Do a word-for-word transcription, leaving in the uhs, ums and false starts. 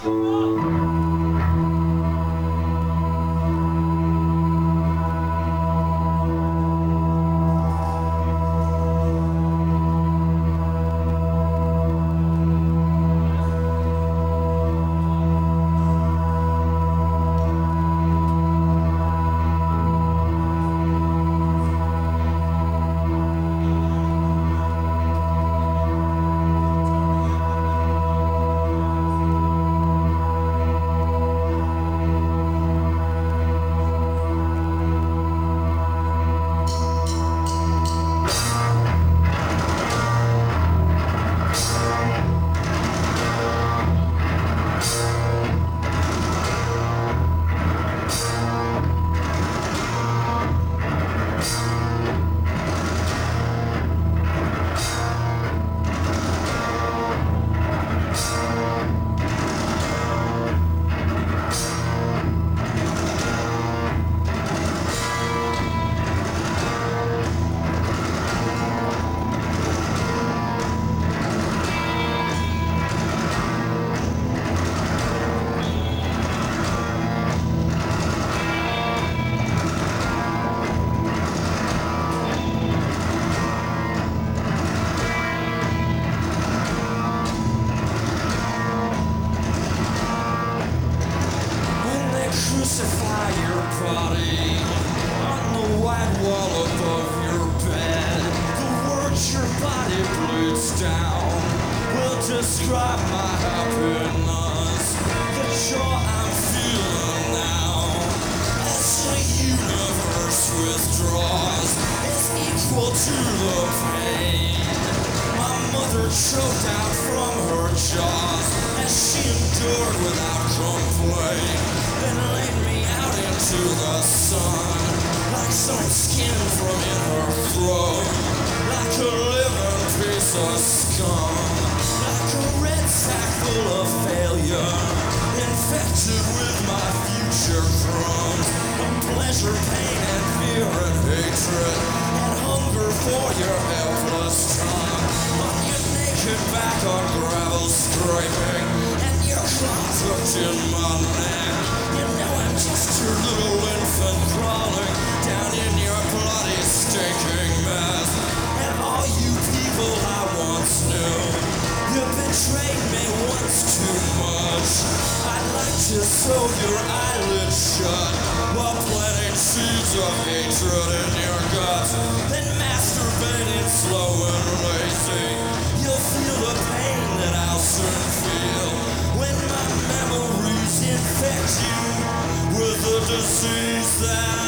Crucify your body on the white wall above your bed. The words your body bleeds down will describe my happiness. The joy I'm feeling now as the universe withdraws is equal to the pain. My mother choked out from her jaws as she endured without complaint. Then laid me out into the sun, like some skin from in her throat, like a living piece of scum, like a red sack full of failure, infected with my future crumbs, of pleasure, pain, and fear and hatred, and hunger for your helpless tongue, on your naked back on gravel scraping, and your claws hooked in my neck. You know I'm just your little infant crawling down in your bloody stinking mess. And all you people I once knew, you betrayed me once too much. I'd like to sew your eyelids shut while planting seeds of hatred in your guts. Then masturbating slow and lazy, you'll feel the pain that I'll soon feel when my memories infect you with a disease that